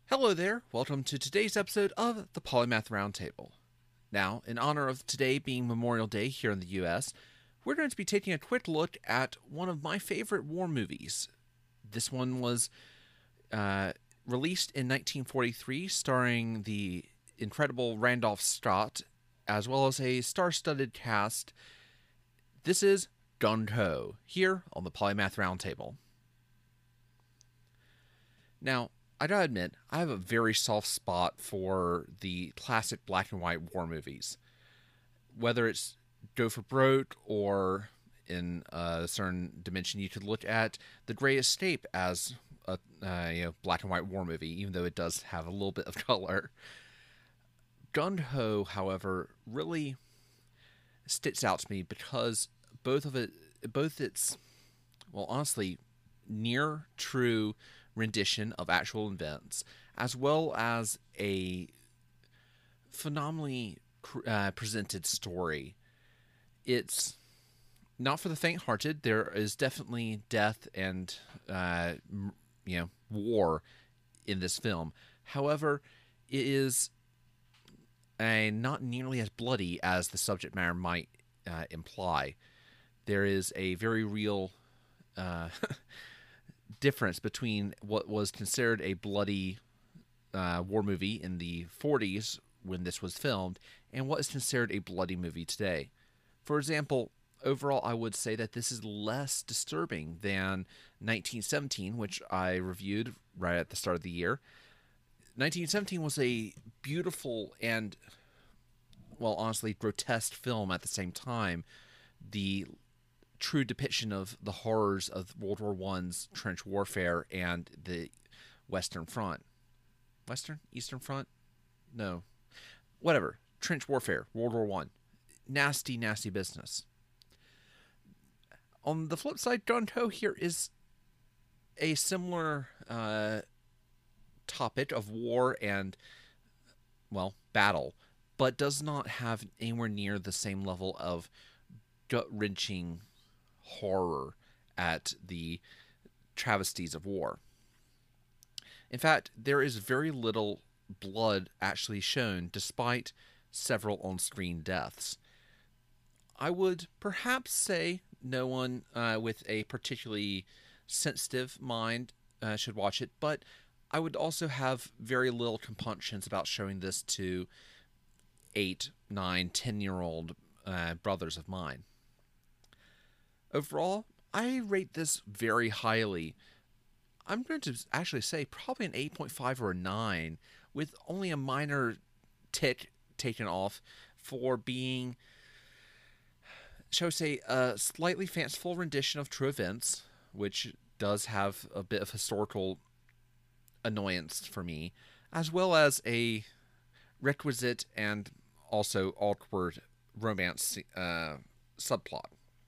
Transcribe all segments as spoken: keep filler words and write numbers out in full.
Hello there, welcome to today's episode of the Polymath Roundtable. Now, in honor of today being Memorial Day here in the U S, we're going to be taking a quick look at one of my favorite war movies. This one was uh, released in nineteen forty-three, starring the incredible Randolph Scott, as well as a star-studded cast. This is Gung Ho, here on the Polymath Roundtable. Now, I gotta admit, I have a very soft spot for the classic black and white war movies. Whether it's Go for Broke or in a certain dimension, you could look at The Great Escape as a uh, you know black and white war movie, even though it does have a little bit of color. Gung Ho, however, really sticks out to me because both of it, both its, well, honestly, near true rendition of actual events, as well as a phenomenally uh, presented story. It's not for the faint-hearted. There is definitely death and uh, you know war in this film. However, it is a not nearly as bloody as the subject matter might uh, imply. There is a very real uh, difference between what was considered a bloody uh, war movie in the forties when this was filmed and what is considered a bloody movie today. For example, overall, I would say that this is less disturbing than nineteen seventeen, which I reviewed right at the start of the year. nineteen seventeen was a beautiful and, well, honestly, grotesque film at the same time. The true depiction of the horrors of World War One's trench warfare and the Western Front. Western? Eastern Front? No. Whatever. Trench warfare. World War One. Nasty, nasty business. On the flip side, Gung Ho here is a similar uh, topic of war and, well, battle, but does not have anywhere near the same level of gut-wrenching horror at the travesties of war. In fact, there is very little blood actually shown despite several on-screen deaths. I would perhaps say no one uh, with a particularly sensitive mind uh, should watch it, but I would also have very little compunctions about showing this to eight, nine, ten-year-old uh, brothers of mine. Overall, I rate this very highly. I'm going to actually say probably an eight point five or a nine, with only a minor tick taken off for being, shall we say, a slightly fanciful rendition of true events, which does have a bit of historical annoyance for me, as well as a requisite and also awkward romance uh, subplot.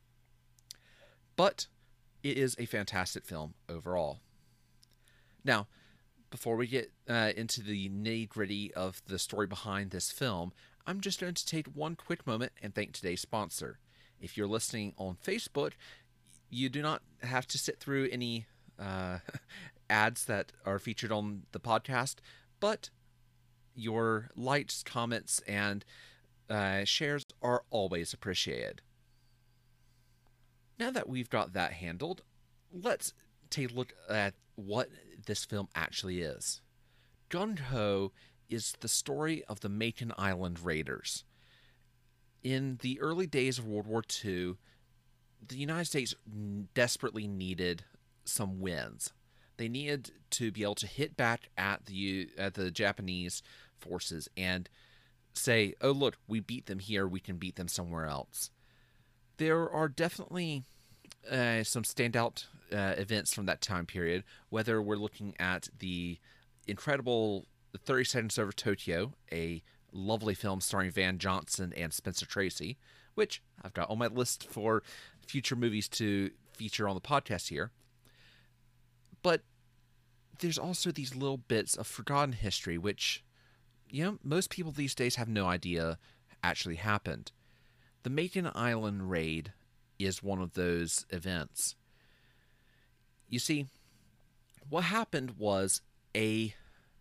But it is a fantastic film overall. Now, before we get uh, into the nitty-gritty of the story behind this film, I'm just going to take one quick moment and thank today's sponsor. If you're listening on Facebook, you do not have to sit through any uh, ads that are featured on the podcast, but your likes, comments, and uh, shares are always appreciated. Now that we've got that handled, let's take a look at what this film actually is. Gung Ho is the story of the Makin Island Raiders. In the early days of World War Two, the United States desperately needed some wins. They needed to be able to hit back at the at the Japanese forces and say, oh, look, we beat them here, we can beat them somewhere else. There are definitely uh, some standout uh, events from that time period, whether we're looking at the incredible thirty Seconds Over Tokyo, a lovely film starring Van Johnson and Spencer Tracy, which I've got on my list for future movies to feature on the podcast here. But there's also these little bits of forgotten history, which, you know, most people these days have no idea actually happened. The Makin Island raid is one of those events. You see, what happened was a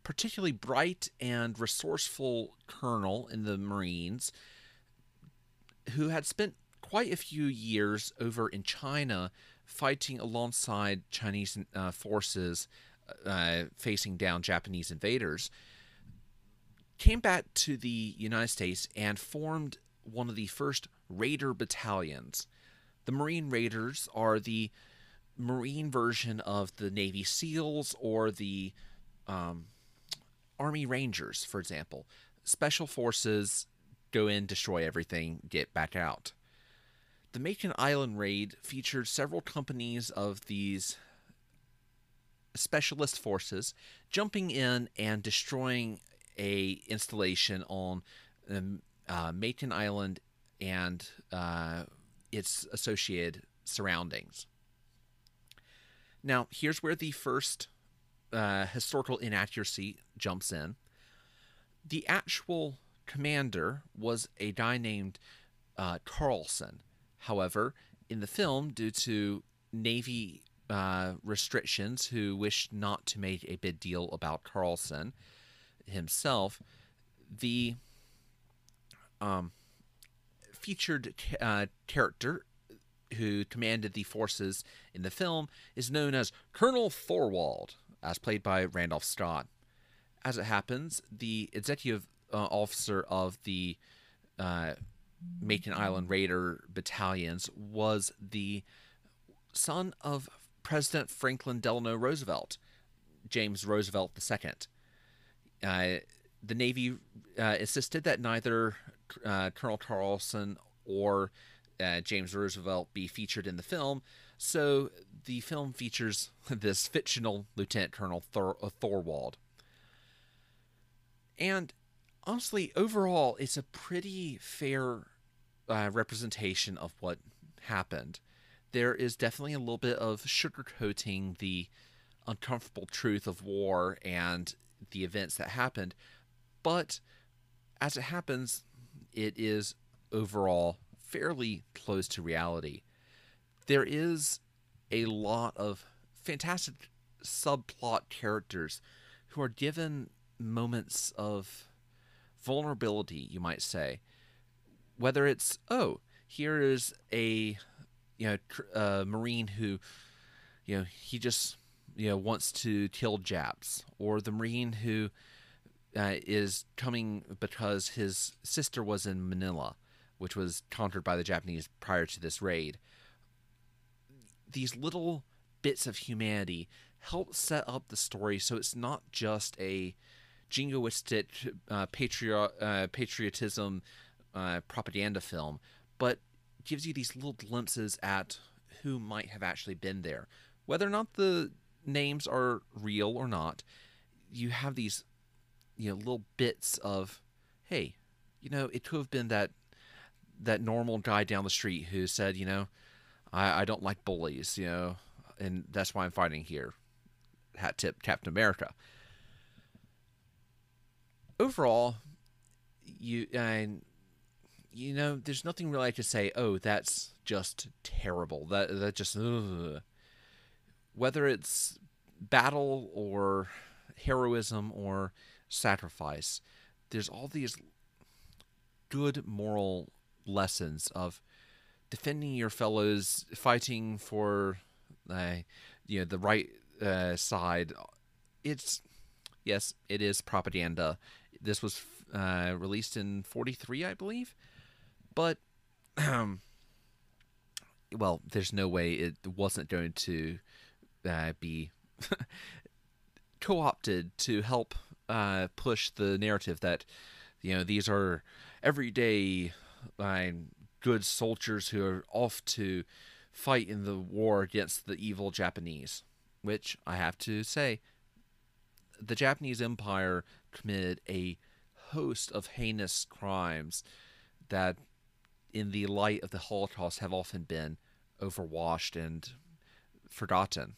particularly bright and resourceful colonel in the Marines who had spent quite a few years over in China fighting alongside Chinese uh, forces uh, facing down Japanese invaders, came back to the United States and formed one of the first Raider battalions. The Marine Raiders are the Marine version of the Navy SEALs or the um, Army Rangers, for example. Special forces go in, destroy everything, get back out. The Makin Island raid featured several companies of these specialist forces jumping in and destroying a installation on um, uh, Makin Island and uh, its associated surroundings. Now, here's where the first uh, historical inaccuracy jumps in. The actual commander was a guy named uh, Carlson. However, in the film, due to Navy uh, restrictions who wished not to make a big deal about Carlson himself, the um, featured uh, character who commanded the forces in the film is known as Colonel Thorwald, as played by Randolph Scott. As it happens, the executive uh, officer of the uh, Makin Island Raider battalions was the son of President Franklin Delano Roosevelt, James Roosevelt the Second. Uh, the Navy uh, insisted that neither uh, Colonel Carlson or uh, James Roosevelt be featured in the film, so the film features this fictional Lieutenant Colonel Thor- uh, Thorwald. And honestly, overall, it's a pretty fair uh, representation of what happened. There is definitely a little bit of sugarcoating the uncomfortable truth of war and the events that happened, but as it happens, it is overall fairly close to reality. There is a lot of fantastic subplot characters who are given moments of vulnerability, you might say. Whether it's, oh, here is a you know a Marine who, you know, he just you know wants to kill Japs, or the Marine who uh, is coming because his sister was in Manila, which was conquered by the Japanese prior to this raid. These little bits of humanity help set up the story so it's not just a jingoistic uh, patriot, uh, patriotism uh, propaganda film, but gives you these little glimpses at who might have actually been there. Whether or not the names are real or not, you have these you know little bits of, hey, you know, it could have been that that normal guy down the street who said, you know, I, I don't like bullies, you know, and that's why I'm fighting here. Hat tip, Captain America. Overall, you and you know, there's nothing really I could say. Oh, that's just terrible. That that just ugh. Whether it's battle or heroism or sacrifice, there's all these good moral lessons of defending your fellows, fighting for uh, you know the right uh, side. It's yes, it is propaganda. This was uh, released in forty-three, I believe, but um, well, there's no way it wasn't going to uh, be co-opted to help uh, push the narrative that you know these are everyday uh, good soldiers who are off to fight in the war against the evil Japanese, which I have to say, the Japanese Empire committed a host of heinous crimes that, in the light of the Holocaust, have often been overwashed and forgotten.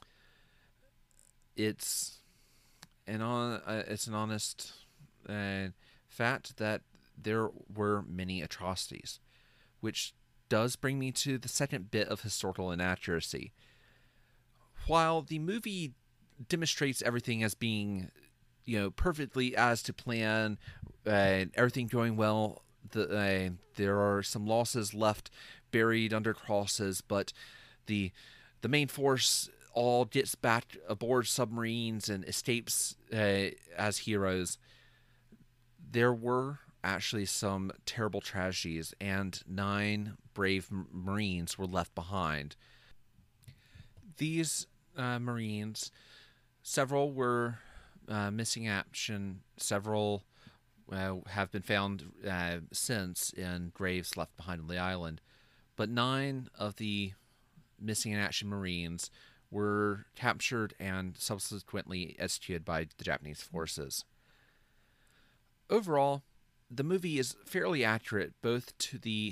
It's an on, uh, it's an honest uh, fact that there were many atrocities, which does bring me to the second bit of historical inaccuracy. While the movie demonstrates everything as being, you know, perfectly as to plan, uh, everything going well. The, uh, there are some losses left buried under crosses, but the the main force all gets back aboard submarines and escapes uh, as heroes. There were actually some terrible tragedies, and nine brave Marines were left behind. These uh, Marines, several were uh, missing action, several uh, have been found uh, since in graves left behind on the island, but nine of the missing in action Marines were captured and subsequently executed by the Japanese forces. Overall, the movie is fairly accurate both to the,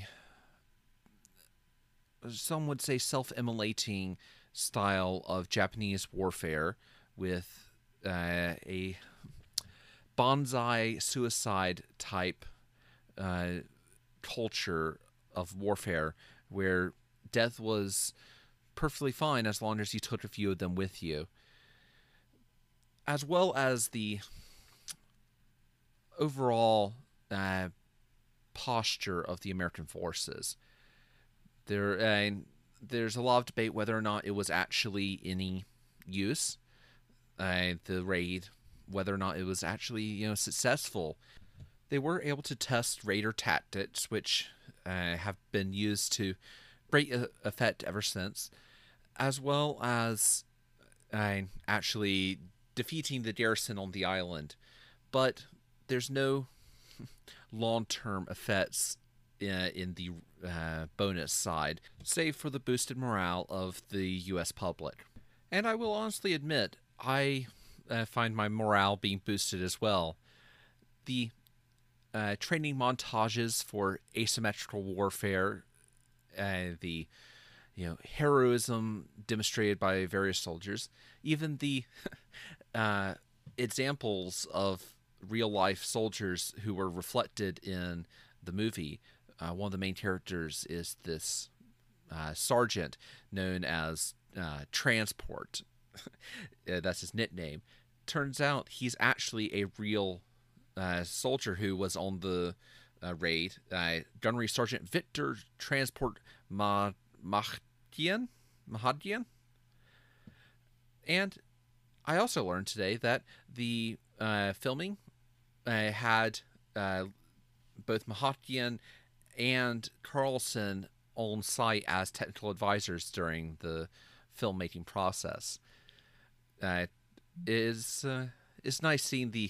some would say, self-immolating style of Japanese warfare with uh, a bonsai suicide type uh, culture of warfare where death was perfectly fine as long as you took a few of them with you, as well as the overall uh, posture of the American forces. There, uh, there's a lot of debate whether or not it was actually any use, uh, the raid, whether or not it was actually, you know, successful. They were able to test raider tactics, which uh, have been used to great effect ever since, as well as uh, actually defeating the garrison on the island. But there's no long-term effects in, in the uh, bonus side, save for the boosted morale of the U S public. And I will honestly admit, I uh, find my morale being boosted as well. The uh, training montages for asymmetrical warfare, uh, the you know heroism demonstrated by various soldiers, even the uh, examples of real-life soldiers who were reflected in the movie. Uh, one of the main characters is this uh, sergeant known as uh, Transport. That's his nickname. Turns out he's actually a real uh, soldier who was on the uh, raid. Uh, Gunnery Sergeant Victor Transport Ma- Mahdian? Mahadian? And I also learned today that the uh, filming uh, had uh, both Mahadian and Carlson on site as technical advisors during the filmmaking process. Uh, is uh, it's nice seeing the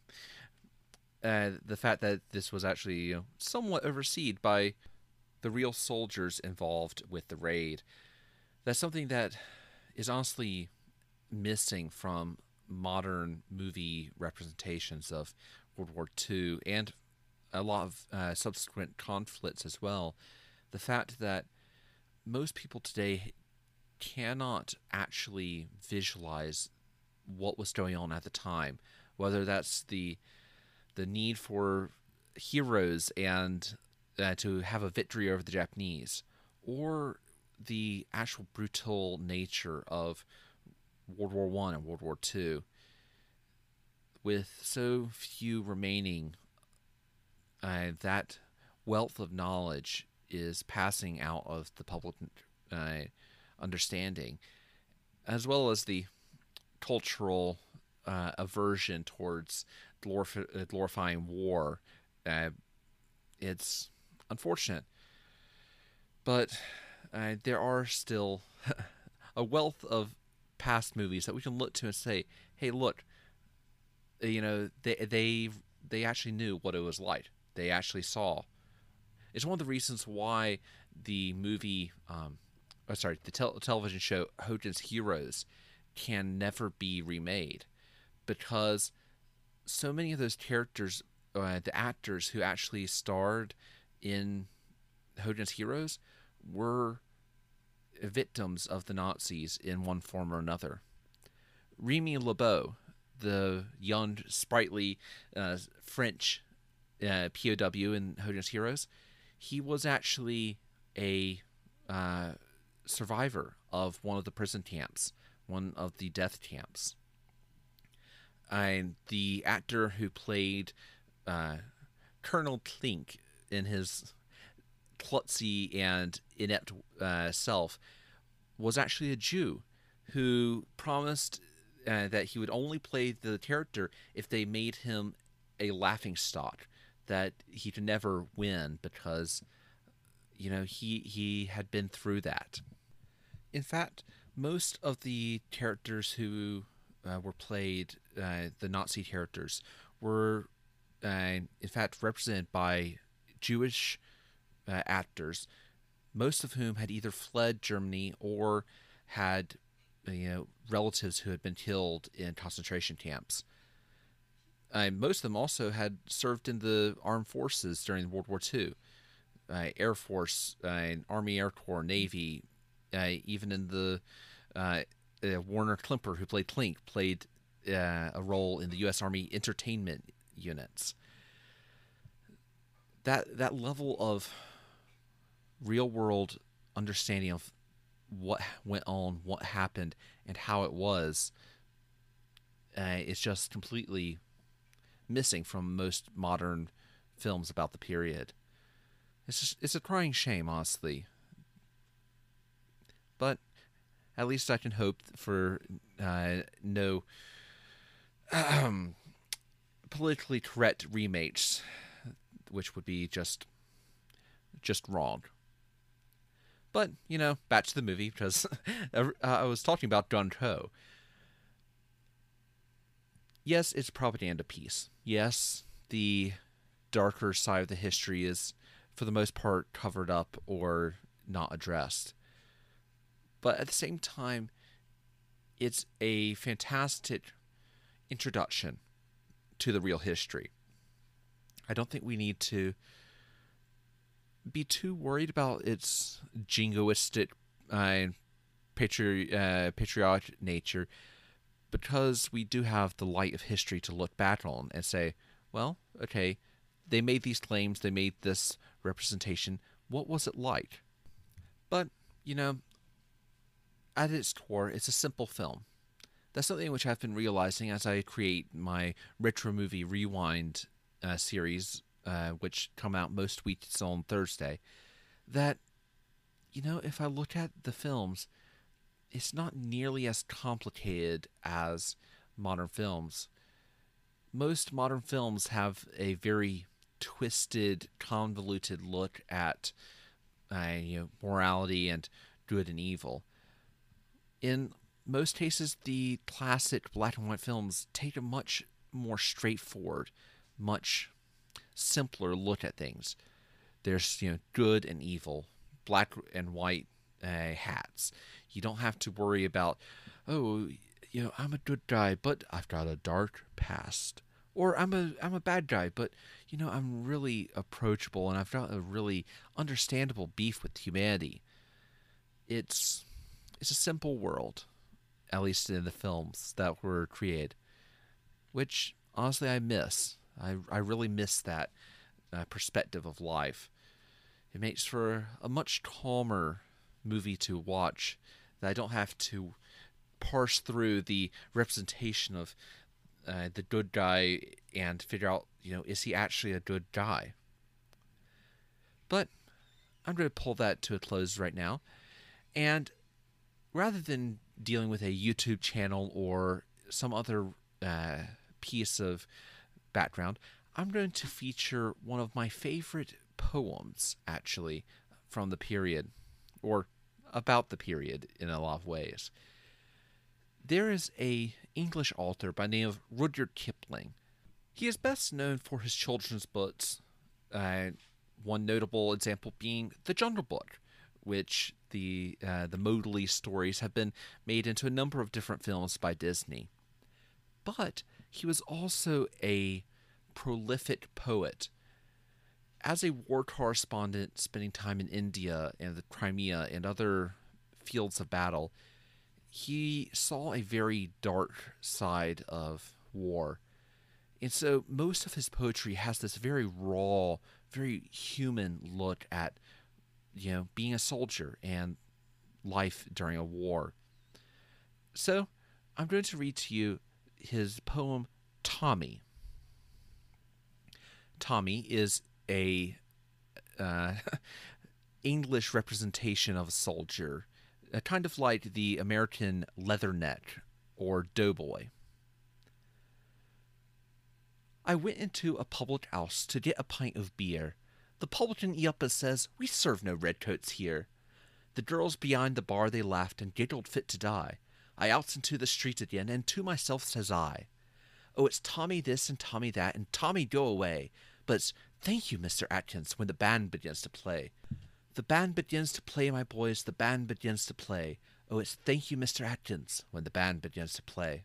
uh, the fact that this was actually, you know, somewhat overseen by the real soldiers involved with the raid. That's something that is honestly missing from modern movie representations of World War Two and a lot of uh, subsequent conflicts as well. The fact that most people today cannot actually visualize what was going on at the time, whether that's the the need for heroes and uh, to have a victory over the Japanese, or the actual brutal nature of World War One and World War Two. With so few remaining, uh, that wealth of knowledge is passing out of the public uh, understanding, as well as the cultural uh, aversion towards glorif- glorifying war. Uh, it's unfortunate, but uh, there are still a wealth of past movies that we can look to and say, "Hey, look, you know, they they they actually knew what it was like. They actually saw." It's one of the reasons why the movie, um, oh, sorry, the tel- television show Hogan's Heroes can never be remade, because so many of those characters, uh, the actors who actually starred in Hogan's Heroes, were victims of the Nazis in one form or another. Remy LeBeau, the young, sprightly uh, French uh, P O W in Hogan's Heroes, he was actually a uh, survivor of one of the prison camps, one of the death camps. And the actor who played uh, Colonel Klink in his klutzy and inept uh, self was actually a Jew who promised uh, that he would only play the character if they made him a laughing stock, that he could never win because, you know, he he had been through that. In fact, most of the characters who uh, were played, uh, the Nazi characters, were uh, in fact represented by Jewish uh, actors, most of whom had either fled Germany or had, you know, relatives who had been killed in concentration camps. Uh, most of them also had served in the armed forces during World War Two, uh, Air Force, uh, Army Air Corps, Navy, uh, even in the uh, uh, Warner Klimper, who played Klink, played uh, a role in the U S. Army entertainment units. That that level of real world understanding of what went on, what happened, and how it was, uh, is just completely missing from most modern films about the period. It's just, it's a crying shame, honestly. But at least I can hope for uh, no um, politically correct remakes, which would be just just wrong. But, you know, back to the movie, because I was talking about Gun Ho. Yes, it's a propaganda piece. Yes, the darker side of the history is, for the most part, covered up or not addressed. But at the same time, it's a fantastic introduction to the real history. I don't think we need to be too worried about its jingoistic uh, patri- uh, patriotic nature, because we do have the light of history to look back on and say, well, okay, they made these claims, they made this representation, what was it like? But, you know, at its core, it's a simple film. That's something which I've been realizing as I create my Retro Movie Rewind uh, series, uh, which come out most weeks on Thursday, that, you know, if I look at the films, it's not nearly as complicated as modern films. Most modern films have a very twisted, convoluted look at uh, you know, morality and good and evil. In most cases, the classic black and white films take a much more straightforward, much simpler look at things. There's, you know, good and evil, black and white uh, hats. You don't have to worry about, oh, you know, I'm a good guy, but I've got a dark past. Or I'm a I'm a bad guy, but, you know, I'm really approachable and I've got a really understandable beef with humanity. It's it's a simple world, at least in the films that were created, which honestly I miss. I I really miss that uh, perspective of life. It makes for a much calmer movie to watch, that I don't have to parse through the representation of uh, the good guy and figure out, you know, is he actually a good guy? But I'm going to pull that to a close right now. And rather than dealing with a YouTube channel or some other uh, piece of background, I'm going to feature one of my favorite poems, actually, from the period, or about the period in a lot of ways. There is a English author by the name of Rudyard Kipling. He is best known for his children's books, uh, one notable example being The Jungle Book, which the uh, the Mowgli stories have been made into a number of different films by Disney. But he was also a prolific poet. As a war correspondent spending time in India and the Crimea and other fields of battle, he saw a very dark side of war. And so most of his poetry has this very raw, very human look at, you know, being a soldier and life during a war. So I'm going to read to you his poem, Tommy. Tommy is a uh, English representation of a soldier, uh, kind of like the American leatherneck or doughboy. I went into a public house to get a pint of beer. The publican Iappa says, "We serve no redcoats here." The girls behind the bar they laughed and giggled fit to die. I outs into the street again, and to myself says I, "Oh, it's Tommy this and Tommy that, and Tommy go away." But it's "Thank you, Mister Atkins," when the band begins to play. The band begins to play, my boys, the band begins to play. Oh, it's "Thank you, Mister Atkins," when the band begins to play.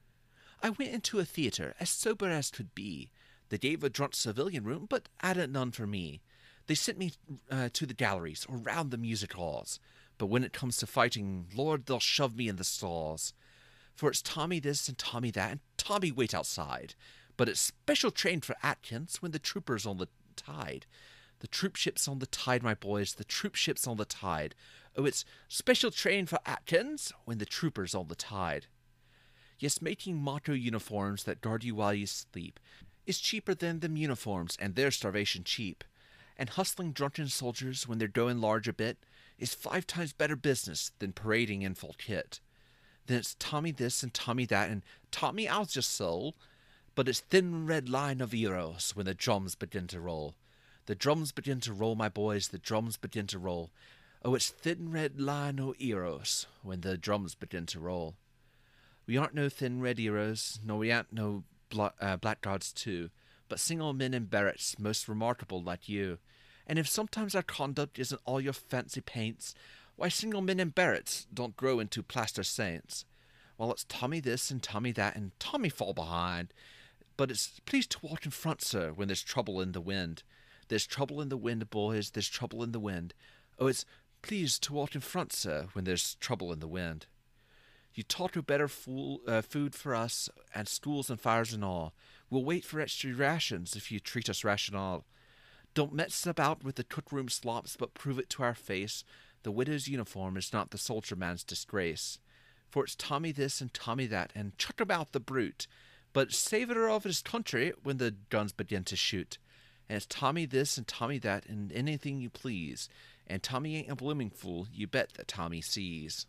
I went into a theatre, as sober as could be. They gave a drunk civilian room, but added none for me. They sent me uh, to the galleries, or round the music halls. But when it comes to fighting, Lord, they'll shove me in the stalls. For it's Tommy this and Tommy that, and Tommy wait outside. But it's special train for Atkins when the troopers on the tide. The troop ship's on the tide, my boys, the troop ship's on the tide. Oh, it's special train for Atkins when the troopers on the tide. Yes, making motto uniforms that guard you while you sleep is cheaper than them uniforms, and their starvation cheap. And hustling drunken soldiers when they're going large a bit is five times better business than parading in full kit. Then it's Tommy this and Tommy that, and Tommy I'll just soul. But it's thin red line of heroes when the drums begin to roll. The drums begin to roll, my boys, the drums begin to roll. Oh, it's thin red line o' heroes when the drums begin to roll. We aren't no thin red heroes, nor we aren't no bla- uh, blackguards too, but single men in barracks most remarkable like you. And if sometimes our conduct isn't all your fancy paints, why single men in barracks don't grow into plaster saints. Well, it's Tommy this and Tommy that, and Tommy fall behind. But it's please to walk in front, sir, when there's trouble in the wind. There's trouble in the wind, boys, there's trouble in the wind. Oh, it's please to walk in front, sir, when there's trouble in the wind. You taught a better fool, uh, food for us, and stools and fires and all. We'll wait for extra rations if you treat us rational. Don't mess about with the cookroom slops, but prove it to our face. The widow's uniform is not the soldier man's disgrace. For it's Tommy this and Tommy that, and chuck about the brute, but saviour of his country when the guns begin to shoot. And it's Tommy this and Tommy that, and anything you please. And Tommy ain't a blooming fool, you bet that Tommy sees.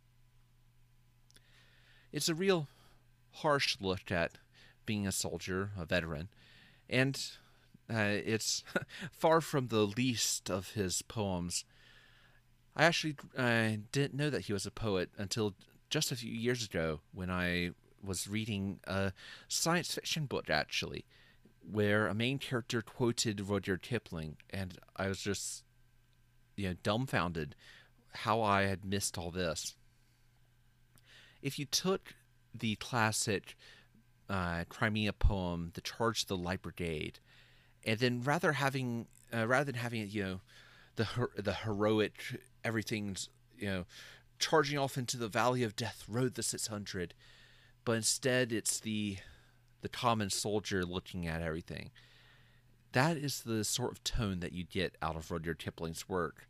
It's a real harsh look at being a soldier, a veteran, and uh, it's far from the least of his poems. I actually uh, didn't know that he was a poet until just a few years ago when I was reading a science fiction book, actually, where a main character quoted Rudyard Kipling, and I was just, you know, dumbfounded how I had missed all this. If you took the classic uh, Crimea poem, "The Charge of the Light Brigade," and then rather having uh, rather than having it, you know, the her- the heroic everything's, you know, charging off into the valley of death, rode the six hundred, but instead it's the the common soldier looking at everything. That is the sort of tone that you get out of Rudyard Kipling's work.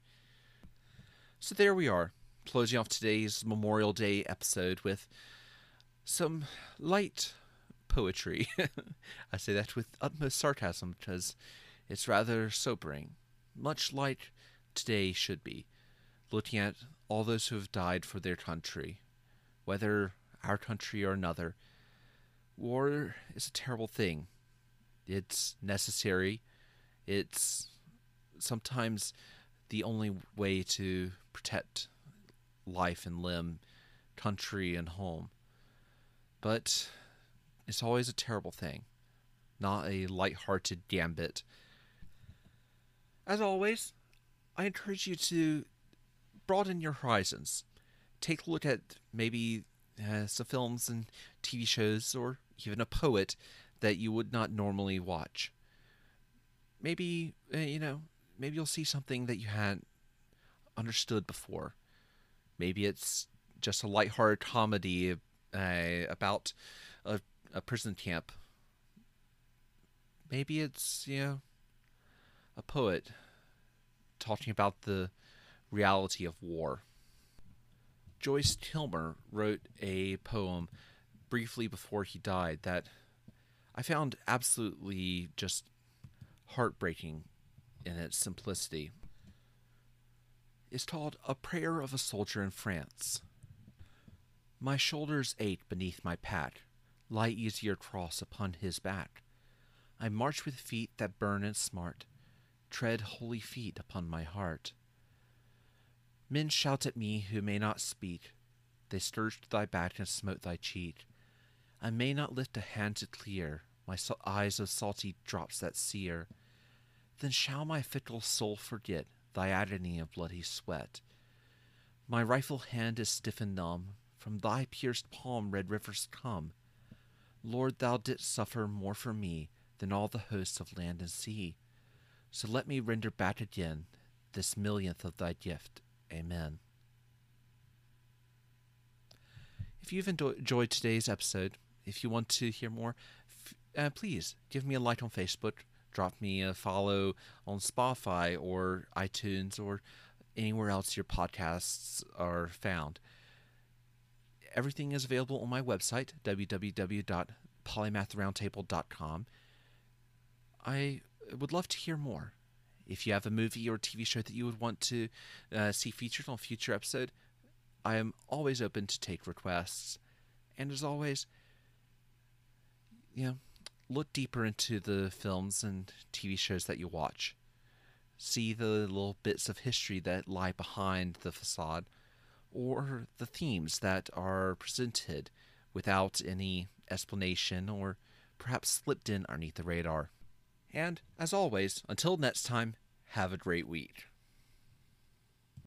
So there we are, closing off today's Memorial Day episode with some light poetry. I say that with utmost sarcasm because it's rather sobering, much like today should be, looking at all those who have died for their country, whether our country or another. War is a terrible thing. It's necessary. It's sometimes the only way to protect life and limb, country and home. But it's always a terrible thing, not a light-hearted gambit. As always, I encourage you to broaden your horizons. Take a look at maybe uh, some films and T V shows, or even a poet that you would not normally watch. Maybe, uh, you know, maybe you'll see something that you hadn't understood before. Maybe it's just a lighthearted comedy uh, about a, a prison camp. Maybe it's, you know, a poet talking about the reality of war. Joyce Kilmer wrote a poem briefly before he died that I found absolutely just heartbreaking in its simplicity, is called A Prayer of a Soldier in France. My shoulders ache beneath my pack, lie easier cross upon his back. I march with feet that burn and smart, tread holy feet upon my heart. Men shout at me who may not speak, they scourged thy back and smote thy cheek. I may not lift a hand to clear my so- eyes of salty drops that sear. Then shall my fickle soul forget thy agony of bloody sweat. My rifle hand is stiff and numb, from thy pierced palm red rivers come. Lord, thou didst suffer more for me than all the hosts of land and sea. So let me render back again this millionth of thy gift. Amen. If you've enjoyed today's episode, if you want to hear more, uh, please give me a like on Facebook, drop me a follow on Spotify or iTunes or anywhere else your podcasts are found. Everything is available on my website, w w w dot polymath roundtable dot com. I would love to hear more. If you have a movie or T V show that you would want to uh, see featured on a future episode, I am always open to take requests. And as always, you know, look deeper into the films and T V shows that you watch. See the little bits of history that lie behind the facade, or the themes that are presented without any explanation or perhaps slipped in underneath the radar. And, as always, until next time, have a great week.